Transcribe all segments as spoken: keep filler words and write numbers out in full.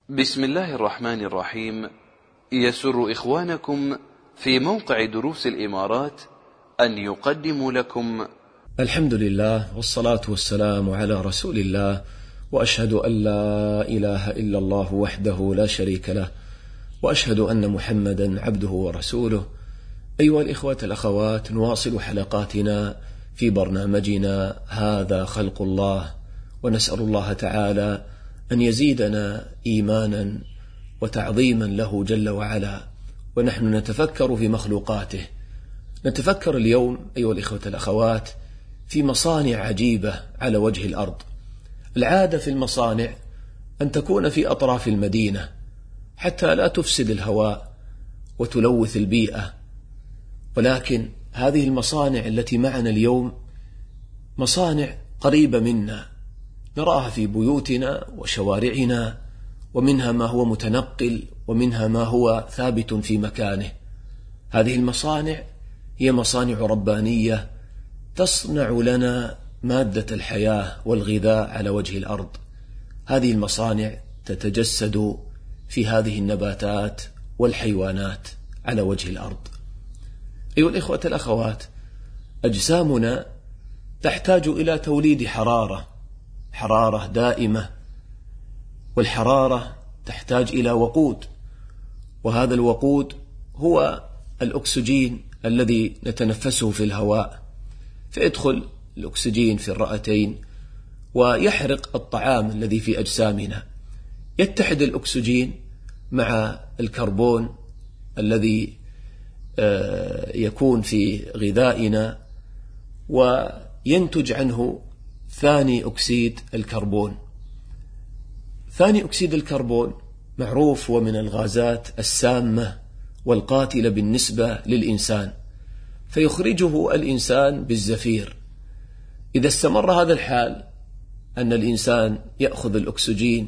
بسم الله الرحمن الرحيم. يسر إخوانكم في موقع دروس الإمارات أن يقدموا لكم الحمد لله والصلاة والسلام على رسول الله، وأشهد أن لا إله إلا الله وحده لا شريك له، وأشهد أن محمدا عبده ورسوله. أيها الإخوة الأخوات، نواصل حلقاتنا في برنامجنا هذا خلق الله، ونسأل الله تعالى أن يزيدنا إيمانا وتعظيما له جل وعلا، ونحن نتفكر في مخلوقاته. نتفكر اليوم أيها الإخوة الأخوات في مصانع عجيبة على وجه الأرض. العادة في المصانع أن تكون في أطراف المدينة حتى لا تفسد الهواء وتلوث البيئة، ولكن هذه المصانع التي معنا اليوم مصانع قريبة منا، نراها في بيوتنا وشوارعنا، ومنها ما هو متنقل ومنها ما هو ثابت في مكانه. هذه المصانع هي مصانع ربانية تصنع لنا مادة الحياة والغذاء على وجه الأرض. هذه المصانع تتجسد في هذه النباتات والحيوانات على وجه الأرض. أيها الإخوة الأخوات، أجسامنا تحتاج إلى توليد حرارة حرارة دائمة، والحرارة تحتاج إلى وقود، وهذا الوقود هو الأكسجين الذي نتنفسه في الهواء، فيدخل الأكسجين في الرئتين ويحرق الطعام الذي في أجسامنا. يتحد الأكسجين مع الكربون الذي يكون في غذائنا، وينتج عنه ثاني أكسيد الكربون. ثاني أكسيد الكربون معروف ومن الغازات السامة والقاتلة بالنسبة للإنسان، فيخرجه الإنسان بالزفير. إذا استمر هذا الحال، أن الإنسان يأخذ الأكسجين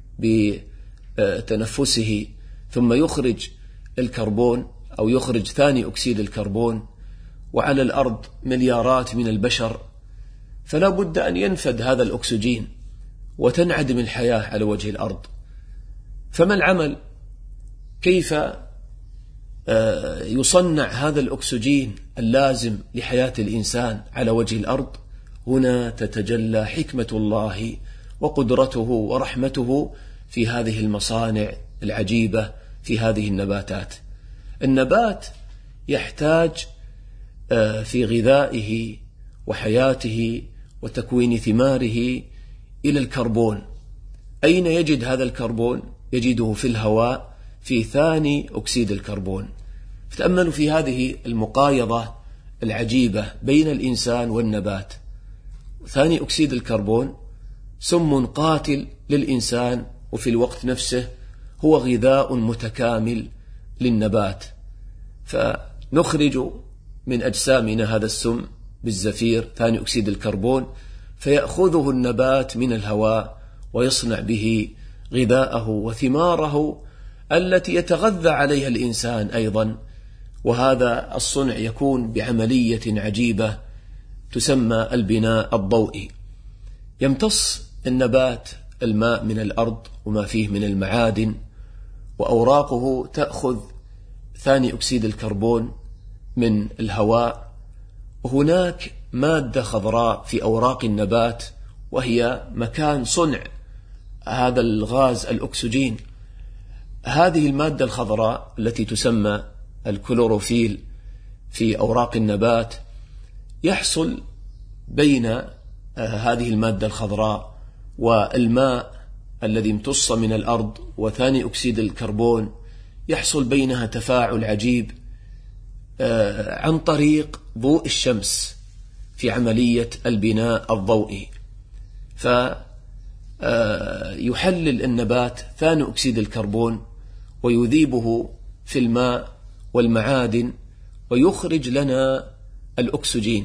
بتنفسه ثم يخرج الكربون أو يخرج ثاني أكسيد الكربون، وعلى الأرض مليارات من البشر، فلا بد أن ينفد هذا الأكسجين وتنعدم الحياة على وجه الأرض. فما العمل؟ كيف يصنع هذا الأكسجين اللازم لحياة الإنسان على وجه الأرض؟ هنا تتجلى حكمة الله وقدرته ورحمته في هذه المصانع العجيبة في هذه النباتات. النبات يحتاج في غذائه وحياته وتكوين ثماره إلى الكربون. أين يجد هذا الكربون؟ يجده في الهواء في ثاني أكسيد الكربون. فتأملوا في هذه المقايضة العجيبة بين الإنسان والنبات. ثاني أكسيد الكربون سم قاتل للإنسان، وفي الوقت نفسه هو غذاء متكامل للنبات، فنخرج من أجسامنا هذا السم بالزفير ثاني أكسيد الكربون، فيأخذه النبات من الهواء ويصنع به غذاءه وثماره التي يتغذى عليها الإنسان أيضا. وهذا الصنع يكون بعملية عجيبة تسمى البناء الضوئي. يمتص النبات الماء من الأرض وما فيه من المعادن، وأوراقه تأخذ ثاني أكسيد الكربون من الهواء، وهناك مادة خضراء في أوراق النبات وهي مكان صنع هذا الغاز الأكسجين. هذه المادة الخضراء التي تسمى الكلوروفيل في أوراق النبات، يحصل بين هذه المادة الخضراء والماء الذي امتص من الأرض وثاني أكسيد الكربون، يحصل بينها تفاعل عجيب عن طريق ضوء الشمس في عملية البناء الضوئي. فيحلل النبات ثاني أكسيد الكربون ويذيبه في الماء والمعادن ويخرج لنا الأكسجين.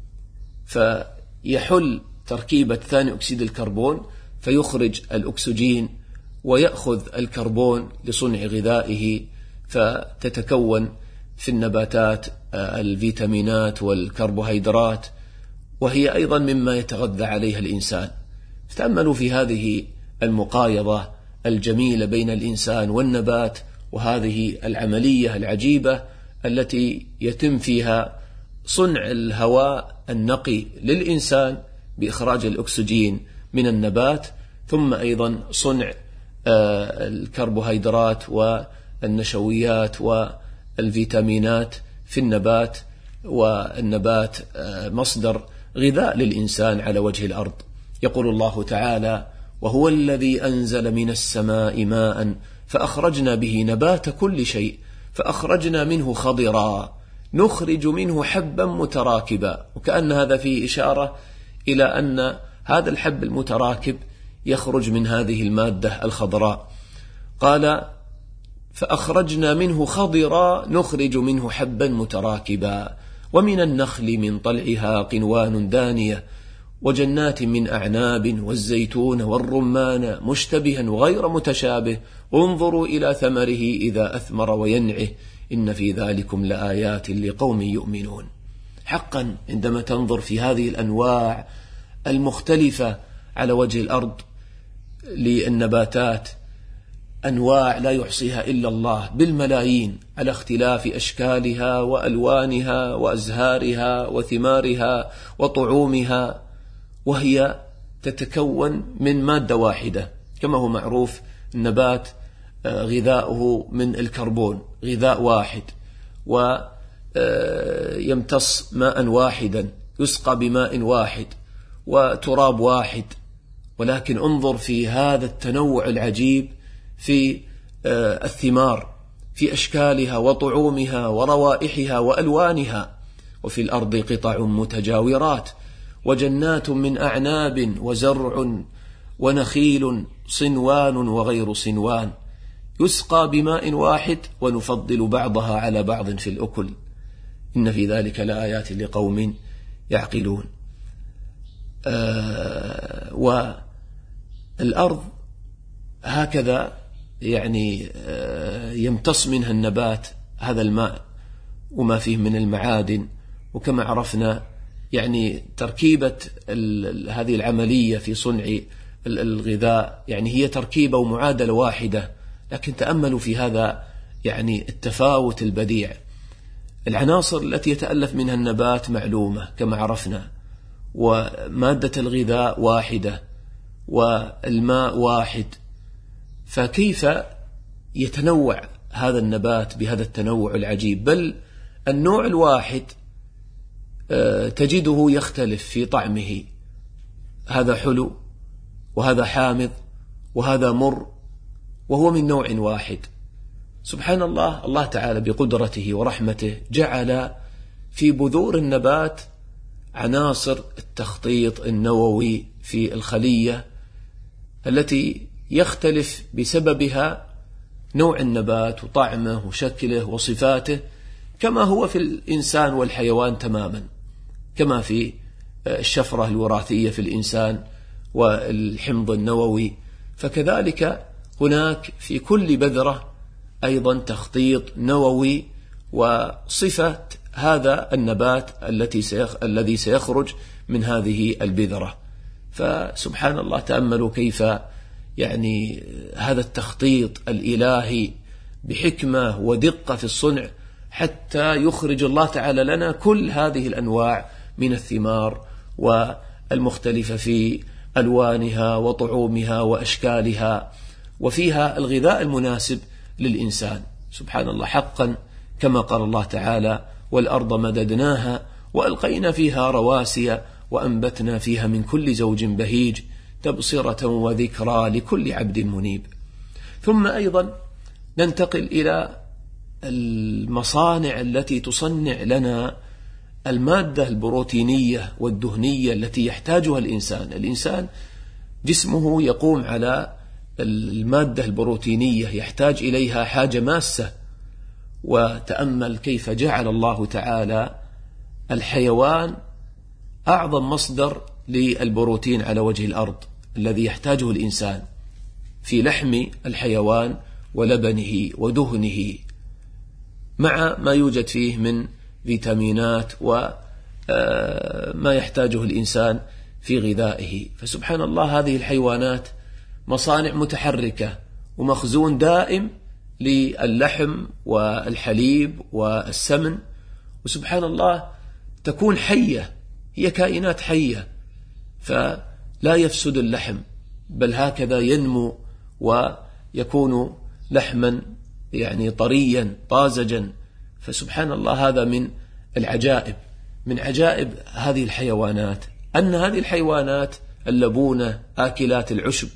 فيحل تركيبة ثاني أكسيد الكربون فيخرج الأكسجين، ويأخذ الكربون لصنع غذائه، فتتكون في النباتات الفيتامينات والكربوهيدرات، وهي أيضا مما يتغذى عليها الإنسان. تأملوا في هذه المقايضة الجميلة بين الإنسان والنبات، وهذه العملية العجيبة التي يتم فيها صنع الهواء النقي للإنسان بإخراج الأكسجين من النبات، ثم أيضا صنع الكربوهيدرات والنشويات والفيتامينات في النبات، والنبات مصدر غذاء للإنسان على وجه الأرض. يقول الله تعالى: وهو الذي أنزل من السماء ماء فأخرجنا به نبات كل شيء فأخرجنا منه خضرا نخرج منه حبا متراكبا. وكأن هذا فيه إشارة إلى أن هذا الحب المتراكب يخرج من هذه المادة الخضراء. قال: فأخرجنا منه خضرا نخرج منه حبا متراكبا ومن النخل من طلعها قنوان دانية وجنات من أعناب والزيتون والرمان مشتبها وغير متشابه انظروا إلى ثمره إذا أثمر وينعه إن في ذلكم لآيات لقوم يؤمنون. حقا عندما تنظر في هذه الأنواع المختلفة على وجه الأرض للنباتات، أنواع لا يحصيها إلا الله بالملايين على اختلاف أشكالها وألوانها وأزهارها وثمارها وطعومها، وهي تتكون من مادة واحدة. كما هو معروف النبات غذاؤه من الكربون، غذاء واحد، ويمتص ماء واحدا، يسقى بماء واحد وتراب واحد. ولكن انظر في هذا التنوع العجيب في الثمار، في أشكالها وطعومها وروائحها وألوانها. وفي الأرض قطع متجاورات وجنات من أعناب وزرع ونخيل صنوان وغير صنوان يسقى بماء واحد ونفضل بعضها على بعض في الأكل إن في ذلك لآيات لقوم يعقلون. آه والأرض هكذا يعني آه يمتص منها النبات هذا الماء وما فيه من المعادن. وكما عرفنا يعني تركيبة هذه العملية في صنع الغذاء يعني هي تركيبة ومعادلة واحدة، لكن تأملوا في هذا يعني التفاوت البديع. العناصر التي يتألف منها النبات معلومة كما عرفنا، ومادة الغذاء واحدة والماء واحد، فكيف يتنوع هذا النبات بهذا التنوع العجيب؟ بل النوع الواحد تجده يختلف في طعمه، هذا حلو وهذا حامض وهذا مر وهو من نوع واحد. سبحان الله، الله تعالى بقدرته ورحمته جعل في بذور النبات عناصر التخطيط النووي في الخلية التي يختلف بسببها نوع النبات وطعمه وشكله وصفاته، كما هو في الإنسان والحيوان تماما، كما في الشفرة الوراثية في الإنسان والحمض النووي، فكذلك هناك في كل بذرة أيضا تخطيط نووي وصفة هذا النبات التي سيخ... الذي سيخرج من هذه البذرة. فسبحان الله، تأملوا كيف يعني هذا التخطيط الإلهي بحكمة ودقة في الصنع حتى يخرج الله تعالى لنا كل هذه الأنواع من الثمار والمختلفة في ألوانها وطعومها وأشكالها، وفيها الغذاء المناسب للإنسان. سبحان الله، حقا كما قال الله تعالى: والأرض مددناها وألقينا فيها رواسي وأنبتنا فيها من كل زوج بهيج تبصرة وذكرى لكل عبد منيب. ثم أيضا ننتقل إلى المصانع التي تصنع لنا المادة البروتينية والدهنية التي يحتاجها الإنسان. الإنسان جسمه يقوم على المادة البروتينية، يحتاج إليها حاجة ماسة. وتأمل كيف جعل الله تعالى الحيوان أعظم مصدر للبروتين على وجه الأرض الذي يحتاجه الإنسان في لحم الحيوان ولبنه ودهنه، مع ما يوجد فيه من فيتامينات وما يحتاجه الإنسان في غذائه. فسبحان الله، هذه الحيوانات مصانع متحركة ومخزون دائم للحم والحليب والسمن. وسبحان الله تكون حية، هي كائنات حية، فلا يفسد اللحم، بل هكذا ينمو ويكون لحما يعني طريا طازجا. فسبحان الله هذا من العجائب، من عجائب هذه الحيوانات، أن هذه الحيوانات اللبونة آكلات العشب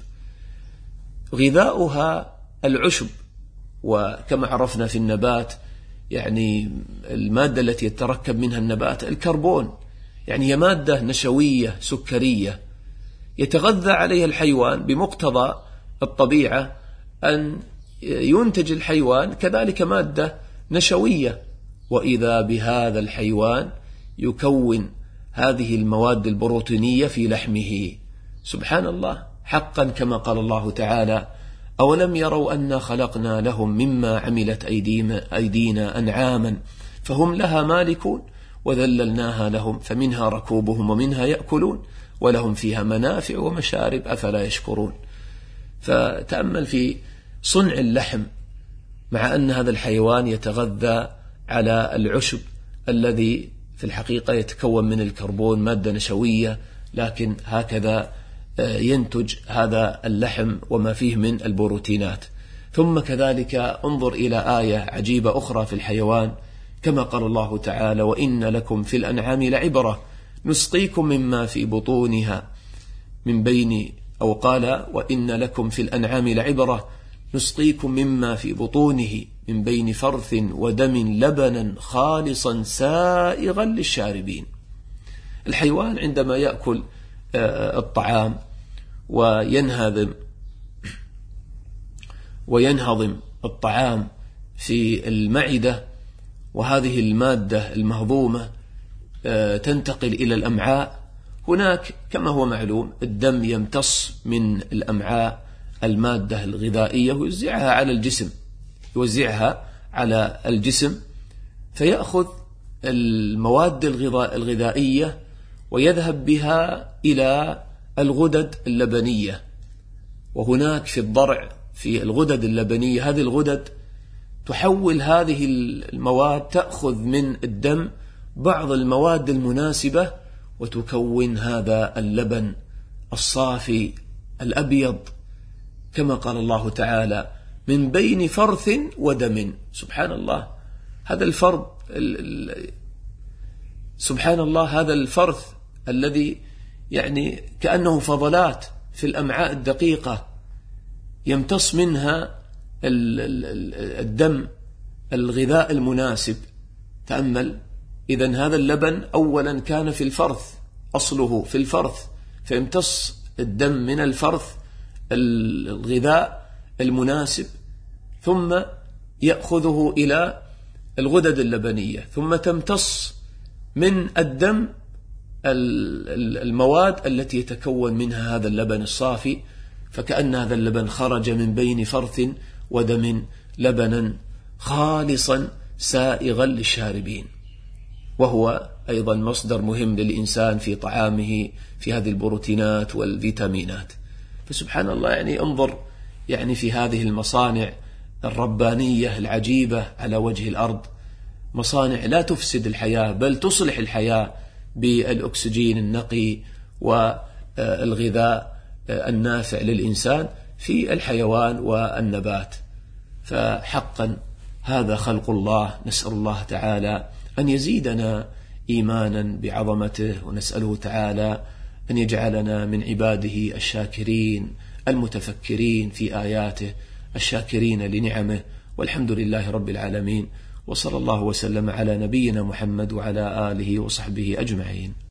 غذاؤها العشب. وكما عرفنا في النبات يعني المادة التي يتركب منها النبات الكربون، يعني هي مادة نشوية سكرية يتغذى عليها الحيوان بمقتضى الطبيعة، أن ينتج الحيوان كذلك مادة نشوية، وإذا بهذا الحيوان يكون هذه المواد البروتينية في لحمه. سبحان الله، حقا كما قال الله تعالى: أولم يروا أنا خلقنا لهم مما عملت أيدينا أنعاما فهم لها مالكون وذللناها لهم فمنها ركوبهم ومنها يأكلون ولهم فيها منافع ومشارب أفلا يشكرون. فتأمل في صنع اللحم، مع أن هذا الحيوان يتغذى على العشب الذي في الحقيقة يتكون من الكربون مادة نشوية، لكن هكذا ينتج هذا اللحم وما فيه من البروتينات. ثم كذلك انظر إلى آية عجيبة أخرى في الحيوان، كما قال الله تعالى: وإن لكم في الأنعام لعبرة نسقيكم مما في بطونها من بين، أو قال: وإن لكم في الأنعام لعبرة نسقيكم مما في بطونه من بين فرث ودم لبنا خالصا سائغا للشاربين. الحيوان عندما يأكل الطعام وينهضم وينهضم الطعام في المعدة، وهذه المادة المهضومة تنتقل إلى الأمعاء، هناك كما هو معلوم الدم يمتص من الأمعاء المادة الغذائية ويوزعها على الجسم يوزعها على الجسم فيأخذ المواد الغذائية ويذهب بها إلى الغدد اللبنية. وهناك في الضرع في الغدد اللبنية هذه الغدد تحول هذه المواد، تأخذ من الدم بعض المواد المناسبة وتكون هذا اللبن الصافي الأبيض، كما قال الله تعالى: من بين فرث ودم. سبحان الله، هذا الفرث سبحان الله هذا الفرث الذي يعني كأنه فضلات في الأمعاء الدقيقة يمتص منها الدم الغذاء المناسب. تأمل، إذن هذا اللبن أولا كان في الفرث، أصله في الفرث، فيمتص الدم من الفرث الغذاء المناسب، ثم يأخذه إلى الغدد اللبنية، ثم تمتص من الدم المواد التي يتكون منها هذا اللبن الصافي، فكأن هذا اللبن خرج من بين فرث ودم لبنا خالصا سائغا للشاربين. وهو أيضا مصدر مهم للإنسان في طعامه في هذه البروتينات والفيتامينات. فسبحان الله، يعني انظر يعني في هذه المصانع الربانية العجيبة على وجه الأرض، مصانع لا تفسد الحياة بل تصلح الحياة بالأكسجين النقي والغذاء النافع للإنسان في الحيوان والنبات. فحقا هذا خلق الله، نسأل الله تعالى أن يزيدنا إيمانا بعظمته، ونسأله تعالى أن يجعلنا من عباده الشاكرين المتفكرين في آياته الشاكرين لنعمه. والحمد لله رب العالمين، وصلى الله وسلم على نبينا محمد وعلى آله وصحبه أجمعين.